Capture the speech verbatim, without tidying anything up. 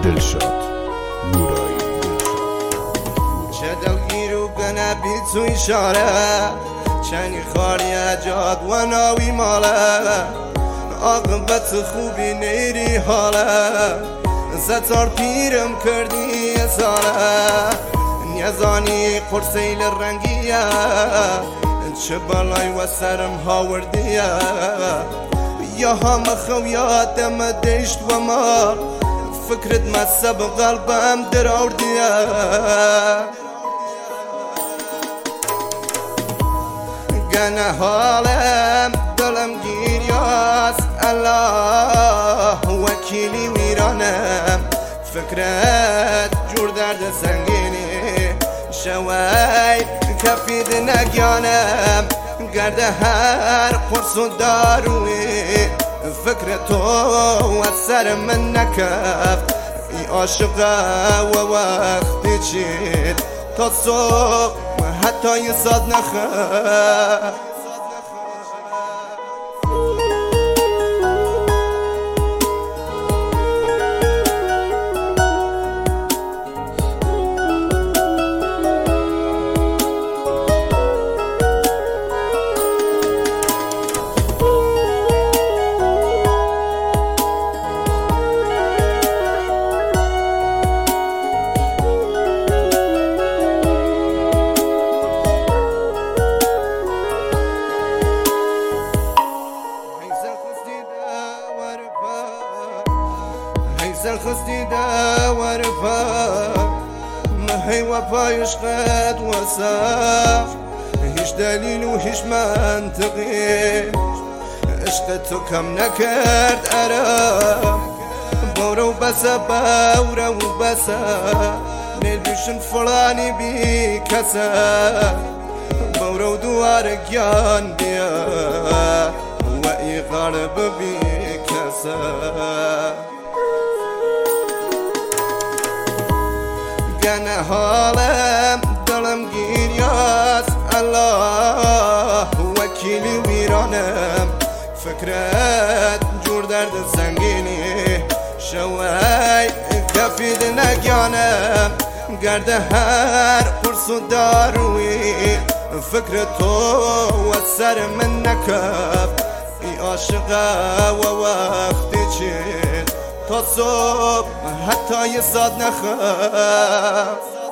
دلشاد نورایی چه دلگیر و گنبی تو اشاره چنی خاری جاد و ناوی ماله عاقبت خوبی نیری حاله ستار پیرم کردی ساله نیزانی قرسیل رنگیه چه بالای و سرم هاوردیه یا هم خویات دم دشت و ما فکرت مصب قلبم در آوردیه گنه حالم دلم گیریاست الله وکیلی ویرانم فکرت جور درد سنگینی شوی کفید نگیانم گرده هر قرص و داروی فکر تو و سر من نکفت ای عاشقه و وقتی چید تا صبح حتی یه ساعت نخفت زن خستی دا ورفا ما هی وفا يشقد وصاف هیچ دلیل و هیچ منطقی عشق تو کم نکرد ارا برو بسا برو بسا نلبشن فلانی بی کسا برو دوار گیان بیا و ای غرب بی کسا گنه حالم دلم گیریاست الله وکیلی ویرانم فکرت جور درد سنگینی شوی کفید نگیانم گرده هر قرص و داروی فکر تو و سر من نکفت ای عاشقه و وقتی چید تا صبح حتی یه ساعت نخفت